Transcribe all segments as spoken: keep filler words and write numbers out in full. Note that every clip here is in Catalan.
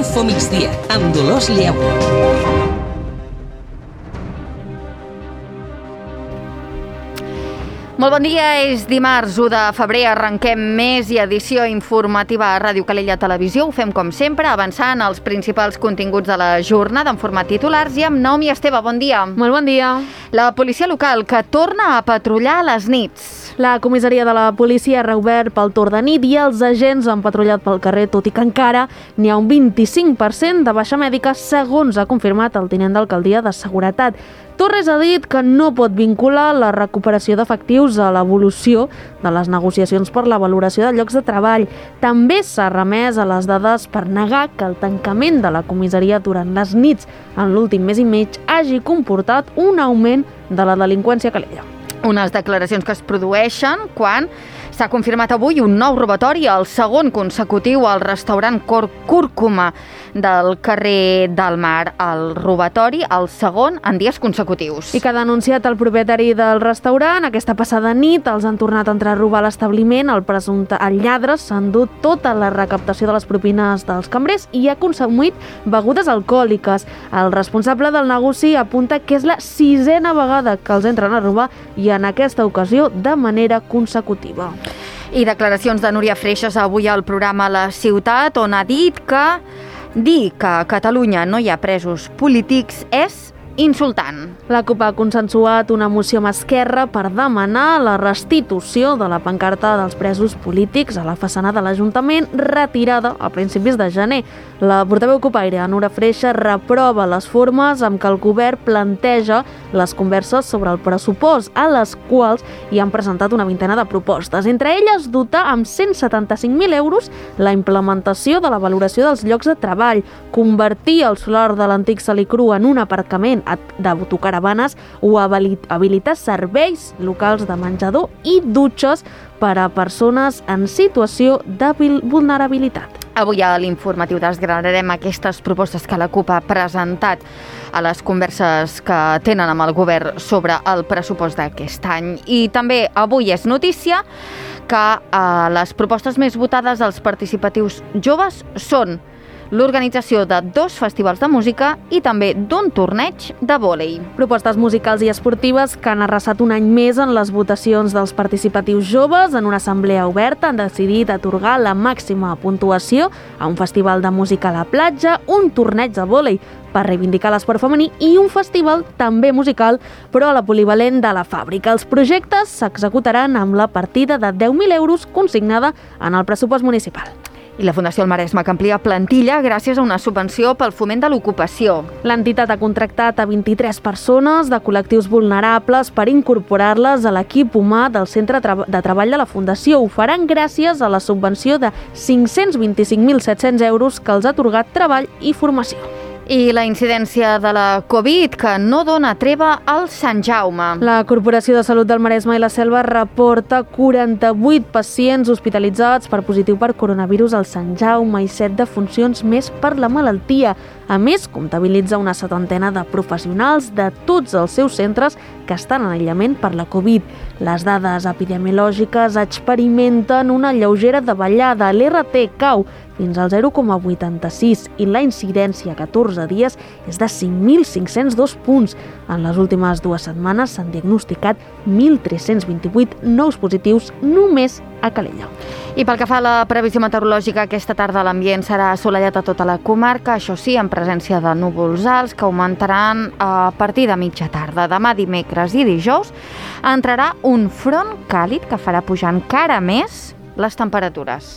Info Migdia, amb Dolors Lleu. Molt bon dia, és dimarts u de febrer, arrenquem més i edició informativa a Ràdio Calella Televisió. Ho fem com sempre, avançant els principals continguts de la jornada en format titulars i amb Naomi Esteve. Bon dia. Molt bon dia. La policia local que torna a patrullar a les nits. La comissaria de la policia ha reobert pel torn de nit i els agents han patrullat pel carrer, tot i que encara n'hi ha un vint-i-cinc per cent de baixa mèdica, segons ha confirmat el tinent d'alcaldia de Seguretat. Torres ha dit que no pot vincular la recuperació d'efectius a l'evolució de les negociacions per la valoració de llocs de treball. També s'ha remès a les dades per negar que el tancament de la comissaria durant les nits en l'últim mes i mig hagi comportat un augment de la delinqüència a Calella. Unes declaracions que es produeixen quan s'ha confirmat avui un nou robatori, el segon consecutiu al restaurant Cúrcuma del carrer del Mar. El robatori, el segon en dies consecutius. I que ha denunciat el propietari del restaurant, aquesta passada nit els han tornat a entrar a robar l'establiment. El presumpte el lladre s'ha endut tota la recaptació de les propines dels cambrers i ha consumit begudes alcohòliques. El responsable del negoci apunta que és la sisena vegada que els entren a robar i en aquesta ocasió de manera consecutiva. I declaracions de Núria Freixas avui al programa La Ciutat, on ha dit que dir que a Catalunya no hi ha presos polítics és insultant. La CUP ha consensuat una moció amb Esquerra per demanar la restitució de la pancarta dels presos polítics a la façana de l'Ajuntament, retirada a principis de gener. La portaveu cupaire, Núria Freixas, reprova les formes amb què el govern planteja les converses sobre el pressupost, a les quals hi han presentat una vintena de propostes. Entre elles, dotar amb cent setanta-cinc mil euros la implementació de la valoració dels llocs de treball, convertir el solar de l'antic Salicru en un aparcament d'autocaravanes o habilitar serveis locals de menjador i dutxes per a persones en situació de vulnerabilitat. Avui a l'informatiu desgranarem aquestes propostes que la CUP ha presentat a les converses que tenen amb el govern sobre el pressupost d'aquest any. I també avui és notícia que eh, les propostes més votades als participatius joves són l'organització de dos festivals de música i també d'un torneig de vòlei. Propostes musicals i esportives que han arrasat un any més en les votacions dels participatius joves. En una assemblea oberta han decidit atorgar la màxima puntuació a un festival de música a la platja, un torneig de vòlei per reivindicar l'esport femení i un festival també musical, però a la polivalent de la Fàbrica. Els projectes s'executaran amb la partida de deu mil euros consignada en el pressupost municipal. I la Fundació El Maresme que amplia plantilla gràcies a una subvenció pel foment de l'ocupació. L'entitat ha contractat a vint-i-tres persones de col·lectius vulnerables per incorporar-les a l'equip humà del Centre de Treball de la Fundació. Ho faran gràcies a la subvenció de cinc-cents vint-i-cinc mil set-cents euros que els ha atorgat Treball i Formació. I la incidència de la Covid, que no dona treva al Sant Jaume. La Corporació de Salut del Maresme i la Selva reporta quaranta-vuit pacients hospitalitzats per positiu per coronavirus al Sant Jaume i set defuncions més per la malaltia. A més, comptabilitza una setantena de professionals de tots els seus centres que estan en aïllament per la Covid. Les dades epidemiològiques experimenten una lleugera davallada. L'R T cau fins al zero coma vuitanta-sis i la incidència a catorze dies és de cinc mil cinc-cents dos punts. En les últimes dues setmanes s'han diagnosticat mil tres-cents vint-i-vuit nous positius només a Calella. I pel que fa a la previsió meteorològica, aquesta tarda l'ambient serà assolellat a tota la comarca, això sí, en presència de núvols alts que augmentaran a partir de mitja tarda. Demà, dimecres i dijous entrarà un front càlid que farà pujar encara més les temperatures.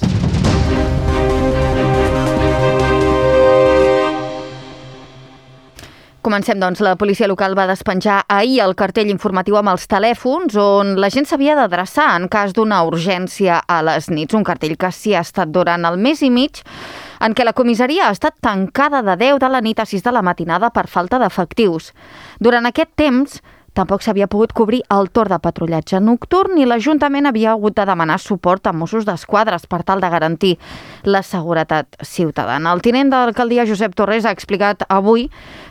Comencem, doncs. La policia local va despenjar ahir el cartell informatiu amb els telèfons on la gent s'havia d'adreçar en cas d'una urgència a les nits. Un cartell que s'hi ha estat durant el mes i mig en què la comissaria ha estat tancada de deu de la nit a sis de la matinada per falta d'efectius. Durant aquest temps, tampoc s'havia pogut cobrir el torn de patrullatge nocturn i l'Ajuntament havia hagut de demanar suport a Mossos d'Esquadra per tal de garantir la seguretat ciutadana. El tinent d'alcaldia, Josep Torres, ha explicat avui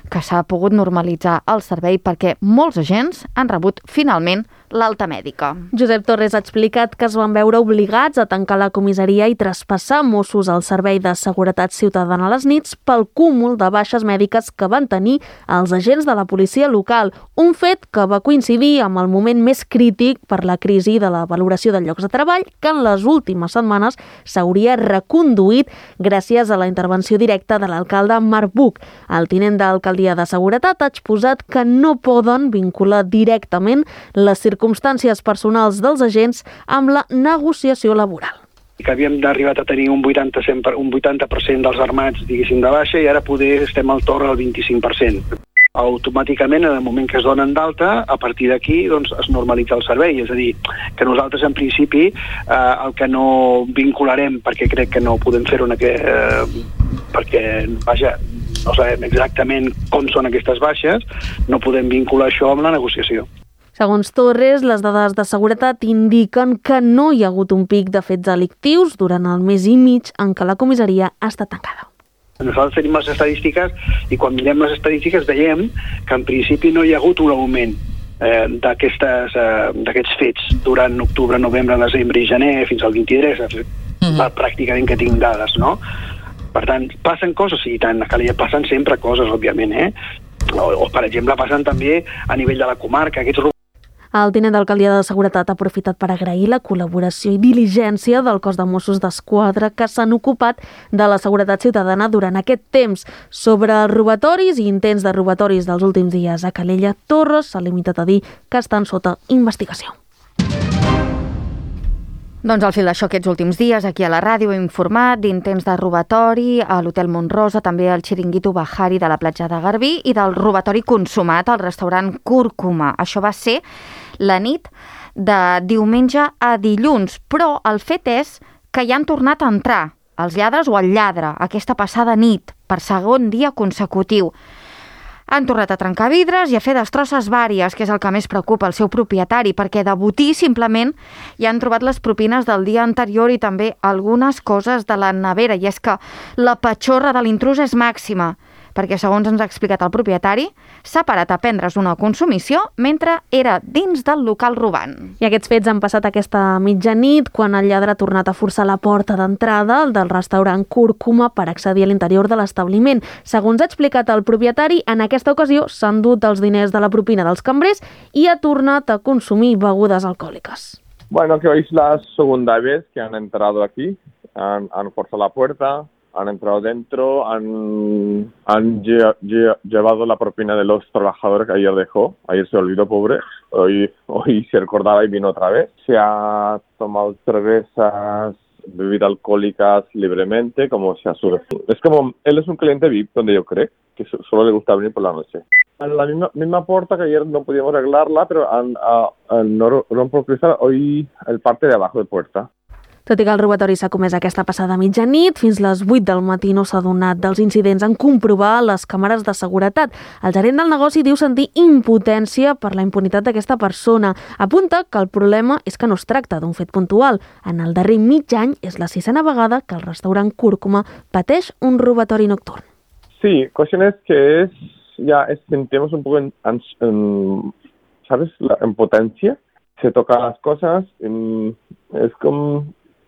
que s'ha pogut normalitzar el servei perquè molts agents han rebut finalment l'alta mèdica. Josep Torres ha explicat que es van veure obligats a tancar la comissaria i traspassar Mossos al Servei de Seguretat Ciutadana a les nits pel cúmul de baixes mèdiques que van tenir els agents de la policia local, un fet que va coincidir amb el moment més crític per la crisi de la valoració de llocs de treball que en les últimes setmanes s'hauria reconduït gràcies a la intervenció directa de l'alcalde Marc Buch. El tinent d'alcaldia de Seguretat ha exposat que no poden vincular directament les circumstàncies circumstàncies personals dels agents amb la negociació laboral. Que havíem d'arribar a tenir un vuitanta per cent dels armats, diguéssim, de baixa i ara poder estem al torn al vint-i-cinc per cent. Automàticament, en el moment que es donen d'alta, a partir d'aquí doncs, es normalitza el servei. És a dir, que nosaltres, en principi, eh, el que no vincularem, perquè crec que no podem fer-ho, eh, perquè, vaja, no sabem exactament com són aquestes baixes, no podem vincular això amb la negociació. Segons Torres, les dades de seguretat indiquen que no hi ha hagut un pic de fets delictius durant el mes i mig en què la comissaria ha estat tancada. Nosaltres tenim les estadístiques i quan mirem les estadístiques veiem que en principi no hi ha hagut un augment eh, d'aquestes, eh, d'aquests fets durant octubre, novembre, desembre i gener fins al vint-i-tres, mm-hmm. pràcticament que tinc dades, no? Per tant, passen coses, sí, tant, a Calella passen sempre coses, òbviament, eh? O, o, per exemple, passen també a nivell de la comarca, aquests El tinent d'alcaldia de Seguretat ha aprofitat per agrair la col·laboració i diligència del cos de Mossos d'Esquadra que s'han ocupat de la seguretat ciutadana durant aquest temps. Sobre els robatoris i intents de robatoris dels últims dies a Calella, Torres s'ha limitat a dir que estan sota investigació. Doncs al fil d'això aquests últims dies aquí a la ràdio hem informat d'intents de robatori a l'Hotel Montrosa, també al xiringuito Bahari de la platja de Garbí i del robatori consumat al restaurant Cúrcuma. Això va ser la nit de diumenge a dilluns, però el fet és que hi han tornat a entrar els lladres o el lladre aquesta passada nit per segon dia consecutiu. Han tornat a trencar vidres i a fer destrosses vàries, que és el que més preocupa el seu propietari, perquè de botí simplement hi han trobat les propines del dia anterior i també algunes coses de la nevera. I és que la patxorra de l'intrus és màxima, perquè segons ens ha explicat el propietari, s'ha parat a prendre's una consumició mentre era dins del local robant. I aquests fets han passat aquesta mitjanit quan el lladre ha tornat a forçar la porta d'entrada del restaurant Cúrcuma per accedir a l'interior de l'establiment. Segons ha explicat el propietari, en aquesta ocasió s'han dut els diners de la propina dels cambrers i ha tornat a consumir begudes alcohòliques. Bueno, que hoy es la segunda vez que han entrado aquí, han, han forzado la puerta, han entrado dentro, han, han lle, lle, llevado la propina de los trabajadores que ayer dejó. Ayer se olvidó, pobre. Hoy, hoy se recordaba y vino otra vez. Se ha tomado cervezas, bebidas alcohólicas libremente, como se asume. Es como, él es un cliente V I P, donde yo creo que solo le gusta venir por la noche. La misma, misma puerta que ayer no pudimos arreglarla, pero han, han, no rompo cristal, hoy el parte de abajo de puerta. Tot i que el robatori s'ha comès aquesta passada mitjanit, fins les vuit del matí no s'ha donat dels incidents en comprovar les càmeres de seguretat. El gerent del negoci diu sentir impotència per la impunitat d'aquesta persona. Apunta que el problema és que no es tracta d'un fet puntual. En el darrer mig any és la sisena vegada que el restaurant Cúrcuma pateix un robatori nocturn. Sí, cuestiones que es, ya es, sentimos un poco en, en, ¿sabes? La impotencia. Se tocan las cosas, en, es como...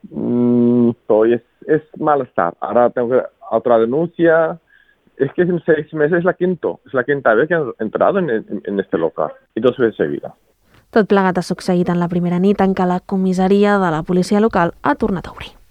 Mm, hoy es, es malestar. Ahora tengo que otra denuncia. Es que en seis meses es la quinta, es la quinta vez que han entrado en, en, en este local y dos veces seguida. Tot plegat ha succeït en la primera nit en què la comissaria de la policia local ha tornat a obrir.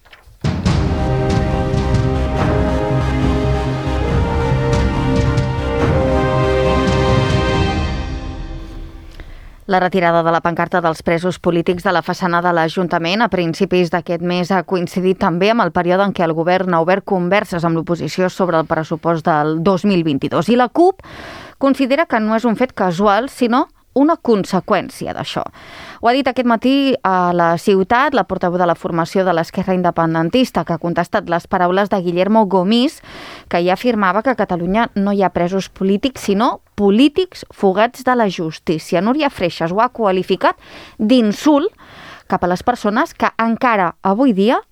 La retirada de la pancarta dels presos polítics de la façana de l'Ajuntament a principis d'aquest mes ha coincidit també amb el període en què el govern ha obert converses amb l'oposició sobre el pressupost del dos mil vint-i-dos. I la CUP considera que no és un fet casual, sinó una conseqüència d'això. Ho ha dit aquest matí a la ciutat la portaveu de la formació de l'Esquerra Independentista, que ha contestat les paraules de Guillermo Gomis, que ja afirmava que a Catalunya no hi ha presos polítics, sinó polítics fugats de la justícia. Núria Freixas ho ha qualificat d'insult cap a les persones que encara avui dia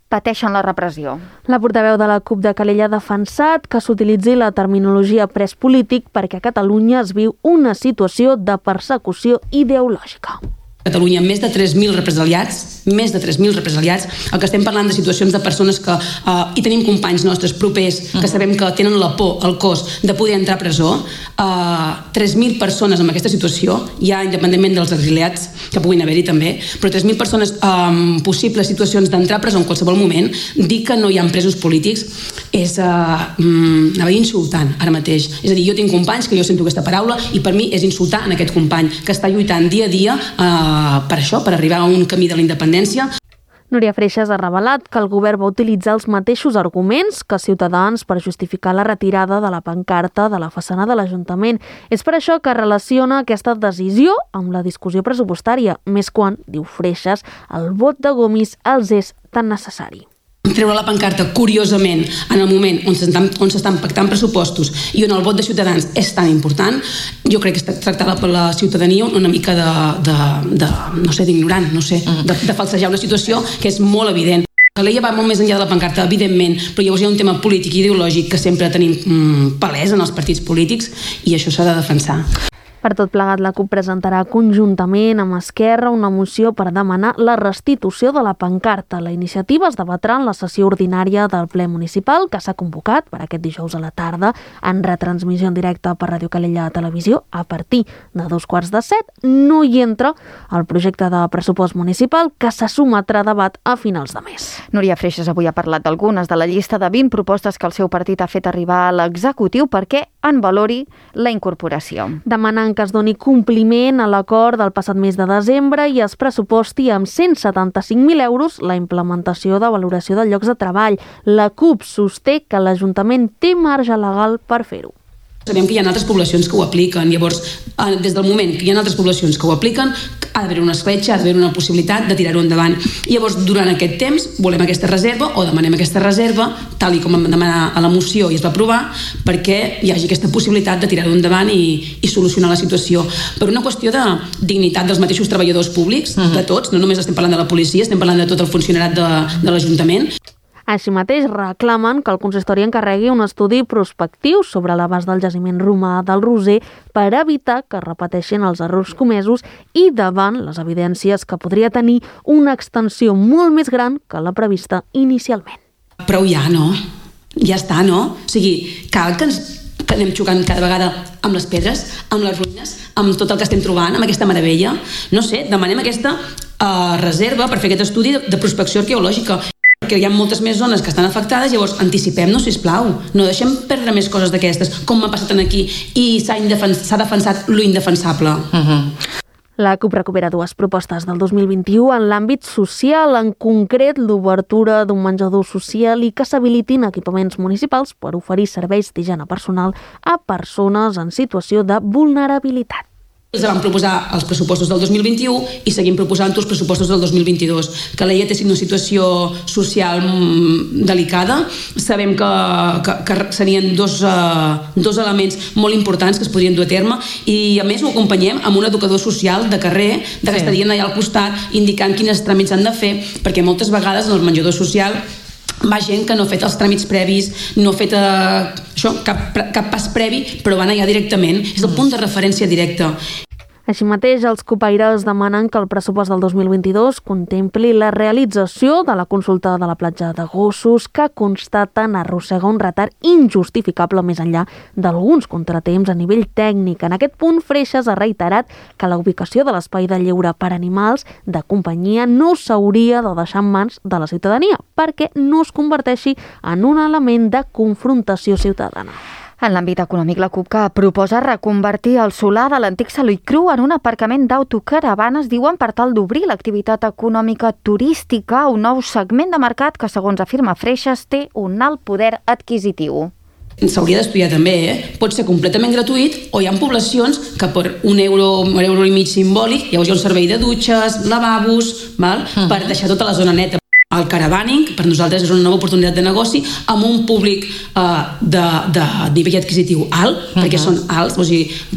pateixen la repressió. La portaveu de la CUP de Calella ha defensat que s'utilitzi la terminologia pres polític perquè a Catalunya es viu una situació de persecució ideològica. A Catalunya, més de tres mil represaliats, més de tres mil represaliats, el que estem parlant de situacions de persones que eh, hi tenim companys nostres propers, que sabem que tenen la por, el cos de poder entrar a presó, eh, tres mil persones en aquesta situació, ja independentment dels exiliats, que puguin haver-hi també, però tres mil persones amb eh, possibles situacions d'entrar a presó en qualsevol moment, dir que no hi ha presos polítics és, eh, mm, anava a dir, insultant ara mateix. És a dir, jo tinc companys que jo sento aquesta paraula i per mi és insultar en aquest company que està lluitant dia a dia eh, per això, per arribar a un camí de la independència. Núria Freixas ha revelat que el govern va utilitzar els mateixos arguments que Ciutadans per justificar la retirada de la pancarta de la façana de l'Ajuntament. És per això que relaciona aquesta decisió amb la discussió pressupostària, més quan, diu Freixas, el vot de Gomis els és tan necessari. Treure la pancarta, curiosament, en el moment on s'estan, on s'estan pactant pressupostos i on el vot de Ciutadans és tan important, jo crec que està tractada per la ciutadania una mica de, de, de no sé, d'ignorant, no sé, de, de falsejar una situació que és molt evident. Calella va molt més enllà de la pancarta, evidentment, però llavors hi ha un tema polític i ideològic que sempre tenim mm, palès en els partits polítics i això s'ha de defensar. Per tot plegat, la CUP presentarà conjuntament amb Esquerra una moció per demanar la restitució de la pancarta. La iniciativa es debatrà en la sessió ordinària del ple municipal que s'ha convocat per aquest dijous a la tarda en retransmissió en directe per Ràdio Calella a Televisió a partir de dos quarts de set. No hi entra el projecte de pressupost municipal que se sotmetrà a debat a finals de mes. Núria Freixas avui ha parlat d'algunes de la llista de vint propostes que el seu partit ha fet arribar a l'executiu perquè en valori la incorporació. Demanant que es doni compliment a l'acord del passat mes de desembre i es pressuposti amb cent setanta-cinc mil euros la implementació de valoració de llocs de treball. La CUP sosté que l'Ajuntament té marge legal per fer-ho. Sabem que hi ha altres poblacions que ho apliquen, llavors, des del moment que hi ha altres poblacions que ho apliquen, ha d'haver una escletxa, ha d'haver una possibilitat de tirar-ho endavant. Llavors, durant aquest temps, volem aquesta reserva o demanem aquesta reserva, tal i com vam demanar a la moció i es va aprovar, perquè hi hagi aquesta possibilitat de tirar-ho endavant i, i solucionar la situació. Per una qüestió de dignitat dels mateixos treballadors públics, uh-huh. de tots, no només estem parlant de la policia, estem parlant de tot el funcionariat de, de l'Ajuntament. Així mateix, reclamen que el consistori encarregui un estudi prospectiu sobre l'abast del jaciment romà del Roser per evitar que repeteixin els errors comesos i davant les evidències que podria tenir una extensió molt més gran que la prevista inicialment. Prou ja, no? Ja està, no? O sigui, cal que ens que anem xocant cada vegada amb les pedres, amb les ruïnes, amb tot el que estem trobant, amb aquesta meravella. No sé, demanem aquesta uh, reserva per fer aquest estudi de, de prospecció arqueològica. Perquè hi ha moltes més zones que estan afectades, llavors anticipem-nos, sisplau. No deixem perdre més coses d'aquestes, com m'ha passat aquí, i s'ha indefens- s'ha defensat lo indefensable. Uh-huh. La CUP recupera dues propostes del dos mil vint-i-u en l'àmbit social, en concret l'obertura d'un menjador social i que s'habilitin equipaments municipals per oferir serveis d'higiene personal a persones en situació de vulnerabilitat. Els vam proposar els pressupostos del dos mil vint-i-u i seguim proposant els pressupostos del dos mil vint-i-dos. Calella té una situació social delicada. Sabem que, que, que serien dos, uh, dos elements molt importants que es podrien dur a terme i a més ho acompanyem amb un educador social de carrer, de que sí. estarien allà al costat indicant quines tràmits han de fer, perquè moltes vegades en el menjador social va gent que no ha fet els tràmits previs, no ha fet eh, això, cap, cap pas previ, però van allà directament. És el punt de referència directe. Així mateix, els copaires demanen que el pressupost del dos mil vint-i-dos contempli la realització de la consulta de la platja de gossos que constaten arrossega un retard injustificable més enllà d'alguns contratemps a nivell tècnic. En aquest punt, Freixas ha reiterat que la ubicació de l'espai de lleure per animals de companyia no s'hauria de deixar en mans de la ciutadania perquè no es converteixi en un element de confrontació ciutadana. En l'àmbit econòmic, la CUP que proposa reconvertir el solar de l'antic Saloi Cru en un aparcament d'autocaravanes, diuen, per tal d'obrir l'activitat econòmica turística a un nou segment de mercat que, segons afirma Freixas, té un alt poder adquisitiu. S'hauria d'estudiar també, eh? Pot ser completament gratuït o hi ha poblacions que per un euro, un euro i mig simbòlic, llavors hi ha un servei de dutxes, lavabos, val? Uh-huh. Per deixar tota la zona neta. El caravaning, per nosaltres, és una nova oportunitat de negoci amb un públic uh, de, de nivell adquisitiu alt, uh-huh. perquè són alts, o sigui,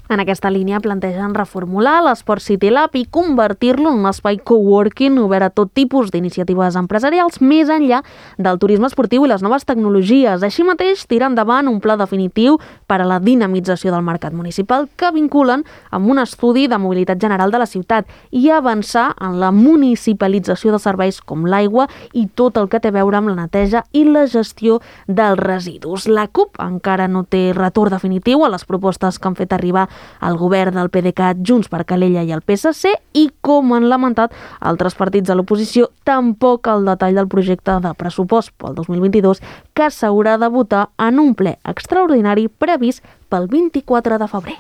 En aquesta línia plantegen reformular l'Esport City Lab i convertir-lo en un espai coworking obert a tot tipus d'iniciatives empresarials més enllà del turisme esportiu i les noves tecnologies. Així mateix, tira endavant un pla definitiu per a la dinamització del mercat municipal que vinculen amb un estudi de mobilitat general de la ciutat i avançar en la municipalització de serveis com l'aigua i tot el que té a veure amb la neteja i la gestió dels residus. La CUP encara no té retorn definitiu a les propostes que han fet arribar el govern del P D C A T, Junts per Calella i el P S C i, com han lamentat altres partits de l'oposició, tampoc el detall del projecte de pressupost pel dos mil vint-i-dos que s'haurà de votar en un ple extraordinari previst pel vint-i-quatre de febrer.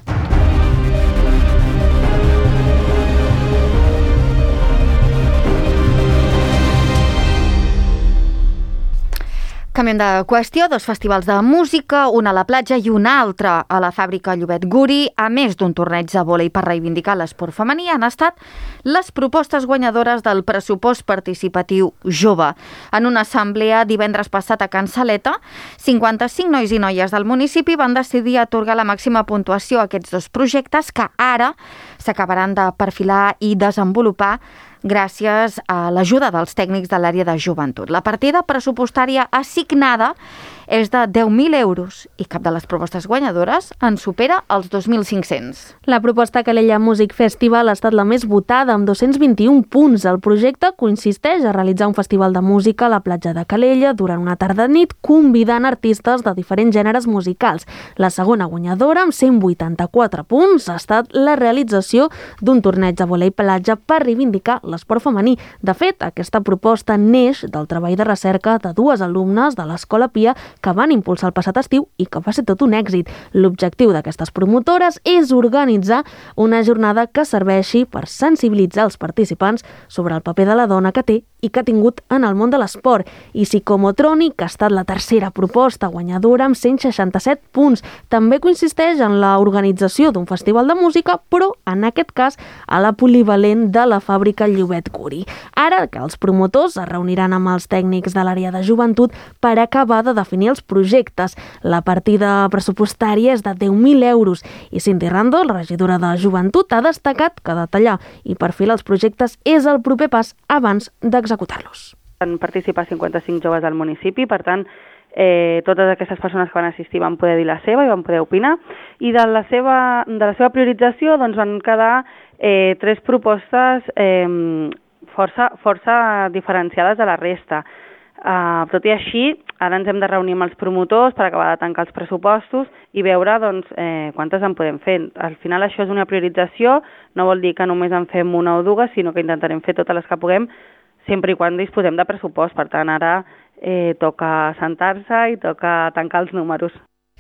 Canviem de qüestió, dos festivals de música, un a la platja i un altre a la fàbrica Llobet Guri, a més d'un torneig de vòlei per reivindicar l'esport femení, han estat les propostes guanyadores del pressupost participatiu jove. En una assemblea divendres passat a Can Saleta, cinquanta-cinc nois i noies del municipi van decidir atorgar la màxima puntuació a aquests dos projectes que ara s'acabaran de perfilar i desenvolupar gràcies a l'ajuda dels tècnics de l'àrea de joventut. La partida pressupostària assignada és de deu mil euros i cap de les propostes guanyadores en supera els dos mil cinc-cents. La proposta Calella Music Festival ha estat la més votada amb dos-cents vint-i-un punts. El projecte consisteix a realitzar un festival de música a la platja de Calella durant una tarda nit convidant artistes de diferents gèneres musicals. La segona guanyadora, amb cent vuitanta-quatre punts, ha estat la realització d'un torneig de vòlei platja per reivindicar l'esport femení. De fet, aquesta proposta neix del treball de recerca de dues alumnes de l'Escola Pia que van impulsar el passat estiu i que va ser tot un èxit. L'objectiu d'aquestes promotores és organitzar una jornada que serveixi per sensibilitzar els participants sobre el paper de la dona que té i que ha tingut en el món de l'esport. I Psicomotrònic, que ha estat la tercera proposta guanyadora amb cent seixanta-set punts. També consisteix en l'organització d'un festival de música, però en aquest cas a la polivalent de la fàbrica Llobet Guri. Ara que els promotors es reuniran amb els tècnics de l'àrea de joventut per acabar de definir els projectes. La partida pressupostària és de deu mil euros i Cindy Rando, la regidora de joventut, ha destacat que detallar i perfilar els projectes és el proper pas abans d'executar-los. Van participar cinquanta-cinc joves del municipi, per tant, eh, totes aquestes persones que van assistir van poder dir la seva i van poder opinar, i de la seva, de la seva priorització doncs, van quedar eh, tres propostes eh, força, força diferenciades de la resta. Uh, tot i així, ara ens hem de reunir amb els promotors per acabar de tancar els pressupostos i veure doncs, eh, quantes en podem fer. Al final això és una priorització, no vol dir que només en fem una o dues, sinó que intentarem fer totes les que puguem, sempre i quan disposem de pressupost. Per tant, ara eh, toca sentar-se i toca tancar els números.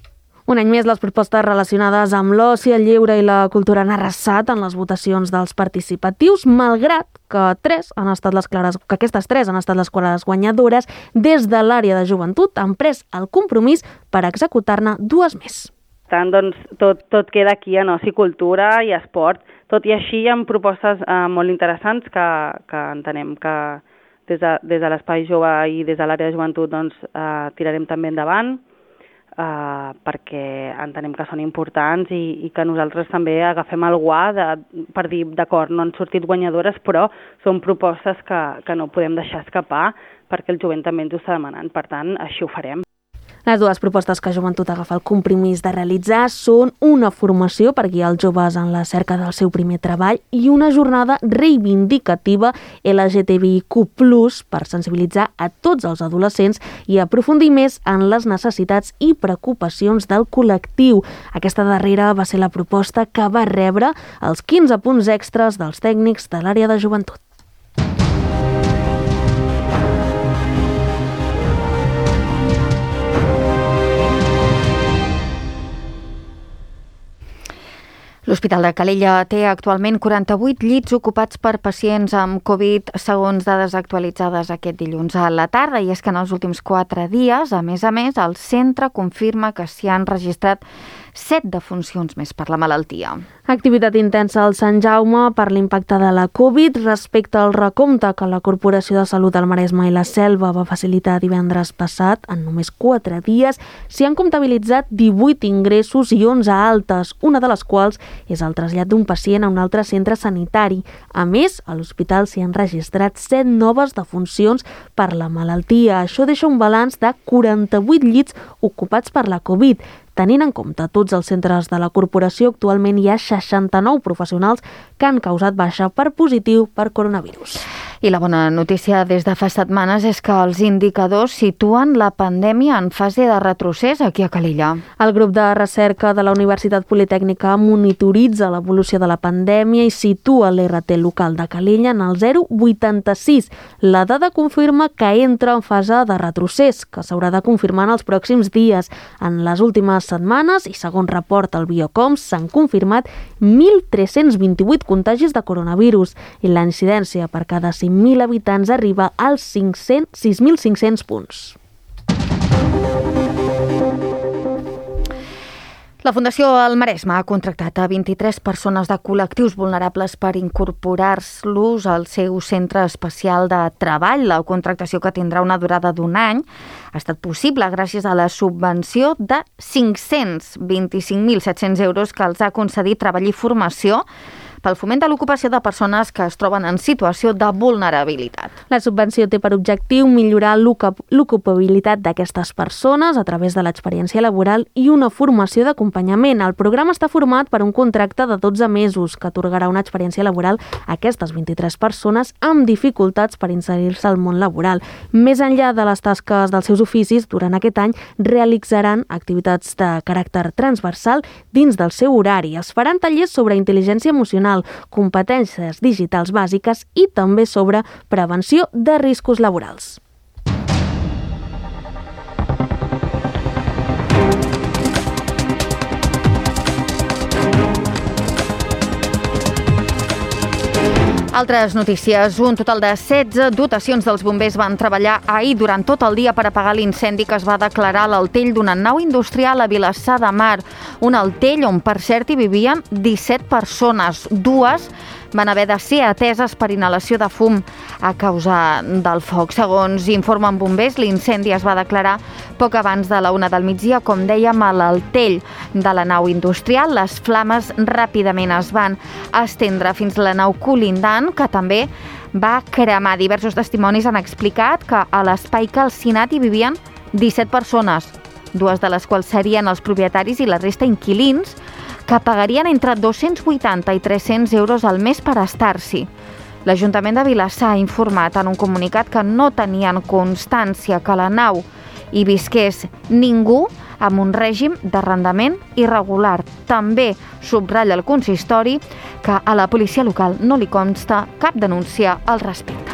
Un any més, les propostes relacionades amb l'oci, el lleure i la cultura han arrasat en les votacions dels participatius, malgrat que, tres han estat les clares, que aquestes tres han estat les clares guanyadores. Des de l'àrea de joventut han pres el compromís per executar-ne dues més. Per tant, doncs, tot, tot queda aquí en oci, cultura i esport. Tot i així, hi ha propostes eh, molt interessants que, que entenem que des de, des de l'Espai Jove i des de l'àrea de joventut doncs, eh, tirarem també endavant. Uh, perquè entenem que són importants i, i que nosaltres també agafem el guà de, per dir, d'acord, no han sortit guanyadores, però són propostes que, que no podem deixar escapar perquè el jovent també ens ho està demanant. Per tant, així ho farem. Les dues propostes que Joventut agafa el compromís de realitzar són una formació per guiar els joves en la cerca del seu primer treball i una jornada reivindicativa L G T B I Q plus, per sensibilitzar a tots els adolescents i aprofundir més en les necessitats i preocupacions del col·lectiu. Aquesta darrera va ser la proposta que va rebre els quinze punts extras dels tècnics de l'àrea de joventut. L'Hospital de Calella té actualment quaranta-vuit llits ocupats per pacients amb Covid, segons dades actualitzades aquest dilluns a la tarda. I és que en els últims quatre dies, a més a més, el centre confirma que s'hi han registrat set defuncions més per la malaltia. Activitat intensa al Sant Jaume per l'impacte de la Covid respecte al recompte que la Corporació de Salut del Maresme i la Selva va facilitar divendres passat. En només quatre dies s'hi han comptabilitzat divuit ingressos i onze altes, una de les quals és el trasllat d'un pacient a un altre centre sanitari. A més, a l'hospital s'hi han registrat set noves defuncions per la malaltia. Això deixa un balanç de quaranta-vuit llits ocupats per la Covid. Tenint en compte tots els centres de la corporació, actualment hi ha seixanta-nou professionals que han causat baixa per positiu per coronavirus. I la bona notícia des de fa setmanes és que els indicadors situen la pandèmia en fase de retrocés aquí a Calella. El grup de recerca de la Universitat Politècnica monitoritza l'evolució de la pandèmia i situa l'R T local de Calella en el zero coma vuitanta-sis. La dada confirma que entra en fase de retrocés, que s'haurà de confirmar en els pròxims dies. En les últimes setmanes, i segons reporta el Biocoms, s'han confirmat mil tres-cents vint-i-vuit contagis de coronavirus i la incidència per cada cinc mil habitants arriba als sis mil cinc-cents punts. La Fundació El Maresme ha contractat a vint-i-tres persones de col·lectius vulnerables per incorporar-los al seu centre especial de treball. La contractació, que tindrà una durada d'un any, ha estat possible gràcies a la subvenció de cinc-cents vint-i-cinc mil set-cents euros que els ha concedit Treball i Formació pel foment de l'ocupació de persones que es troben en situació de vulnerabilitat. La subvenció té per objectiu millorar l'ocupabilitat d'aquestes persones a través de l'experiència laboral i una formació d'acompanyament. El programa està format per un contracte de dotze mesos que atorgarà una experiència laboral a aquestes vint-i-tres persones amb dificultats per inserir-se al món laboral. Més enllà de les tasques dels seus oficis, durant aquest any realitzaran activitats de caràcter transversal dins del seu horari. Es faran tallers sobre intel·ligència emocional, competències digitals bàsiques i també sobre prevenció de riscos laborals. Altres notícies. Un total de setze dotacions dels bombers van treballar ahir durant tot el dia per apagar l'incendi que es va declarar a l'altell d'una nau industrial a Vilassar de Mar. Un altell on, per cert, hi vivien disset persones. Dues van haver de ser ateses per inhalació de fum a causa del foc. Segons informen bombers, l'incendi es va declarar poc abans de la una del migdia, com dèiem, a l'altell de la nau industrial. Les flames ràpidament es van estendre fins a la nau colindant, que també va cremar. Diversos testimonis han explicat que a l'espai calcinat hi vivien disset persones, dues de les quals serien els propietaris i la resta inquilins, que pagarien entre dos-cents vuitanta i tres-cents euros al mes per estar-s'hi. L'Ajuntament de Vilassar ha informat en un comunicat que no tenien constància que a la nau hi visqués ningú amb un règim d'arrendament irregular. També subratlla el consistori que a la policia local no li consta cap denúncia al respecte.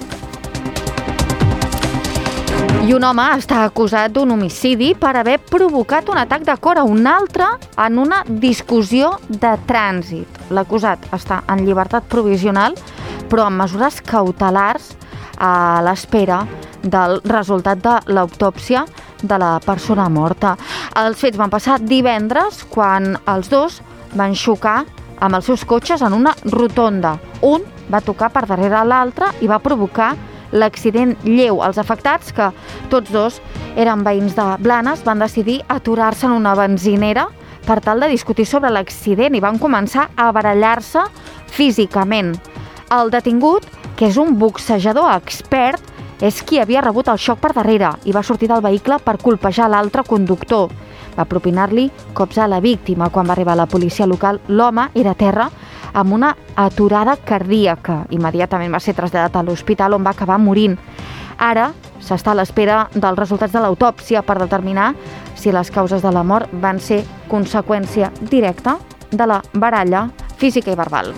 I un home està acusat d'un homicidi per haver provocat un atac de cor a un altre en una discussió de trànsit. L'acusat està en llibertat provisional, però amb mesures cautelars a l'espera del resultat de l'autòpsia de la persona morta. Els fets van passar divendres, quan els dos van xocar amb els seus cotxes en una rotonda. Un va tocar per darrere l'altre i va provocar l'accident lleu. Els afectats, que tots dos eren veïns de Blanes, van decidir aturar-se en una benzinera per tal de discutir sobre l'accident i van començar a barallar-se físicament. El detingut, que és un boxejador expert, és qui havia rebut el xoc per darrere i va sortir del vehicle per colpejar l'altre conductor. Va propinar-li cops a la víctima. Quan va arribar la policia local, l'home era a terra amb una aturada cardíaca. Immediatament va ser traslladat a l'hospital, on va acabar morint. Ara s'està a l'espera dels resultats de l'autòpsia per determinar si les causes de la mort van ser conseqüència directa de la baralla física i verbal.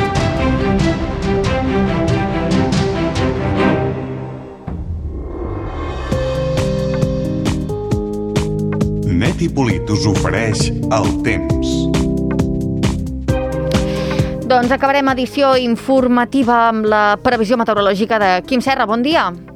Net i Polit us ofereix el temps. Doncs acabarem edició informativa amb la previsió meteorològica de Quim Serra. Bon dia.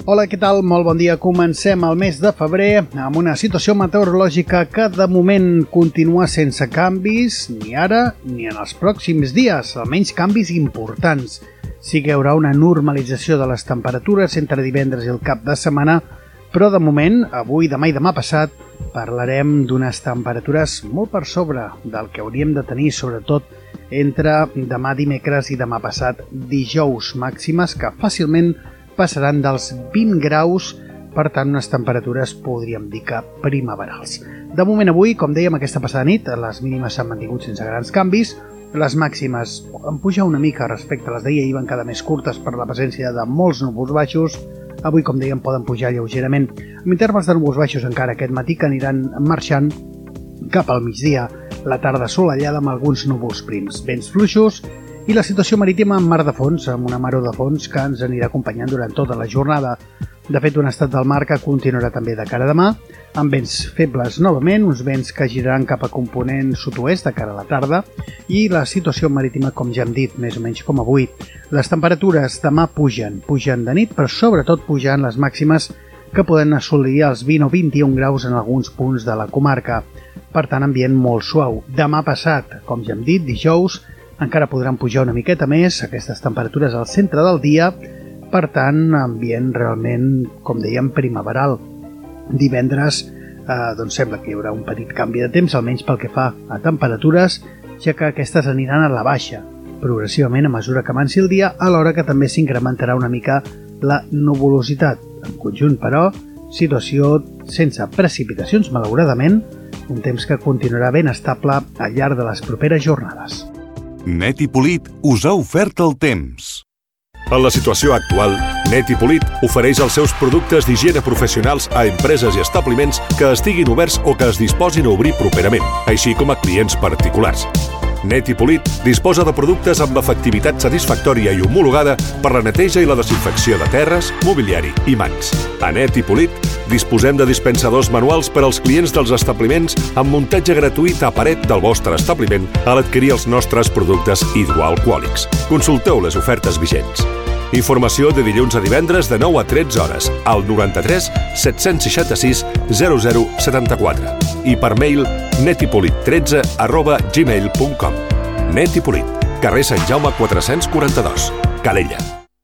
Hola, què tal? Molt bon dia. Comencem el mes de febrer amb una situació meteorològica que de moment continua sense canvis, ni ara ni en els pròxims dies, almenys canvis importants. Sí que hi haurà una normalització de les temperatures entre divendres i el cap de setmana, però de moment, avui, demà i demà passat, parlarem d'unes temperatures molt per sobre del que hauríem de tenir, sobretot entre demà dimecres i demà passat dijous, màximes que fàcilment passaran dels vint graus, per tant, unes temperatures podríem dir que primaverals. De moment avui, com dèiem, aquesta passada nit, les mínimes s'han mantingut sense grans canvis, les màximes poden pujar una mica respecte a les d'ahir, ahir van quedar més curtes per la presència de molts núvols baixos, avui, com dèiem, poden pujar lleugerament. Amb intervals de núvols baixos encara aquest matí que aniran marxant cap al migdia, la tarda assolellada amb alguns núvols prims, vents fluixos, i la situació marítima amb mar de fons, amb una maró de fons que ens anirà acompanyant durant tota la jornada. De fet, un estat del mar que continuarà també de cara a demà, amb vents febles novament, uns vents que giraran cap a component sud-oest de cara a la tarda, i la situació marítima, com ja hem dit, més o menys com avui. Les temperatures demà pugen, pugen de nit, però sobretot pugen les màximes que poden assolir els vint o vint-i-un graus en alguns punts de la comarca. Per tant, ambient molt suau. Demà passat, com ja hem dit, dijous, encara podran pujar una miqueta més aquestes temperatures al centre del dia, per tant, ambient realment, com dèiem, primaveral. Divendres, eh, doncs sembla que hi haurà un petit canvi de temps, almenys pel que fa a temperatures, ja que aquestes aniran a la baixa, progressivament a mesura que avanci el dia, alhora que també s'incrementarà una mica la nuvolositat. En conjunt, però, situació sense precipitacions, malauradament, un temps que continuarà ben estable al llarg de les properes jornades. Net i Polit us ha ofert el temps. En la situació actual, Net i Polit ofereix els seus productes d'higiene professionals a empreses i establiments que estiguin oberts o que es disposin a obrir properament, així com a clients particulars. Net i Polit disposa de productes amb efectivitat satisfactòria i homologada per la neteja i la desinfecció de terres, mobiliari i mans. A Net i Polit disposem de dispensadors manuals per als clients dels establiments amb muntatge gratuït a paret del vostre establiment a l'adquirir els nostres productes hidroalcohòlics. Consulteu les ofertes vigents. Informació de dilluns a divendres de nou a tretze hores al noranta-tres set-cents seixanta-sis zero zero setanta-quatre i per mail netipolit tretze arroba gmail punt com. Net i Polit, carrer Sant Jaume quatre-cents quaranta-dos, Calella.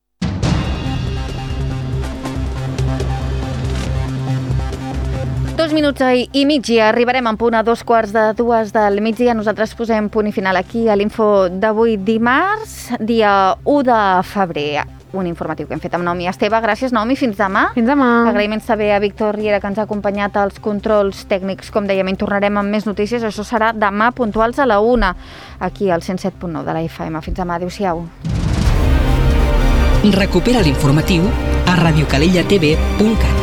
Dos minuts i migdia, arribarem en punt a dos quarts de dues del migdia. Nosaltres posem punt i final aquí a l'info d'avui dimarts, dia u de febrer. Un informatiu que hem fet amb Naomi Esteve. Gràcies, Naomi. Fins demà. Fins demà. Agraïments també a Víctor Riera, que ens ha acompanyat als controls tècnics. Com dèiem, en tornarem amb més notícies. Això serà demà puntuals a la una, aquí al cent set punt nou de la F M. Fins demà. Adéu-siau. Recupera l'informatiu a radiocalellatv punt cat.